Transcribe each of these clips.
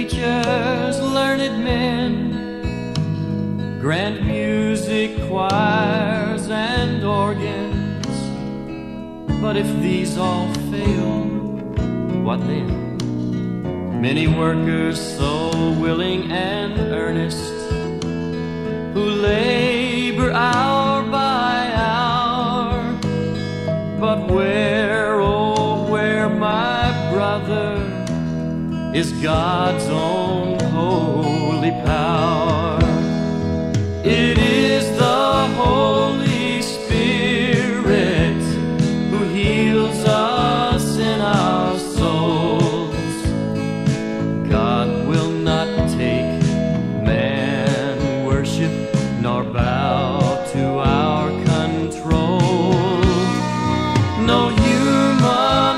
preachers, learned men, grand music, choirs, and organs. But if these all fail, what then? Many workers so willing and earnest, who labor hour by hour. But where, oh where, my brother, is God's own holy power? It is the Holy Spirit who heals us in our souls. God will not take man worship nor bow to our control. No human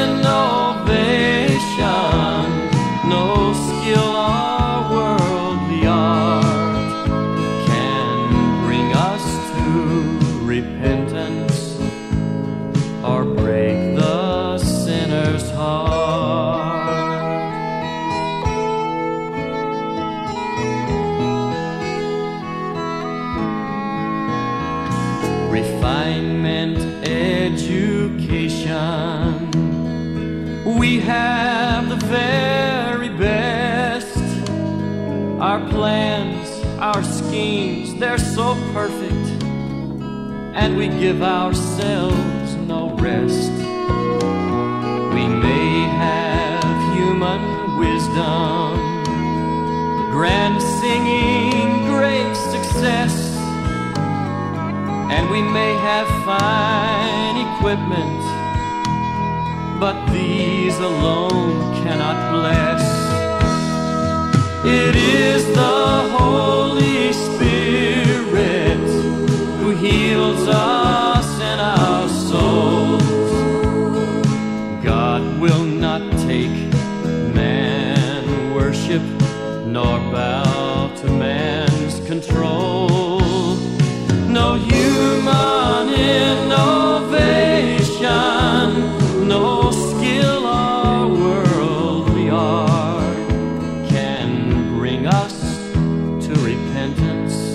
innovation, no skill or worldly art can bring us to repentance or break the sinner's heart. Refinement, education, we have the very best. Our plans, our schemes, they're so perfect, and we give ourselves no rest. We may have human wisdom, grand singing, great success, and we may have fine equipment, but these alone cannot bless. It is the Holy Spirit who heals us in our souls. God will not take man worship nor bow to man's control. No human innovation, no skill or worldly art can bring us to repentance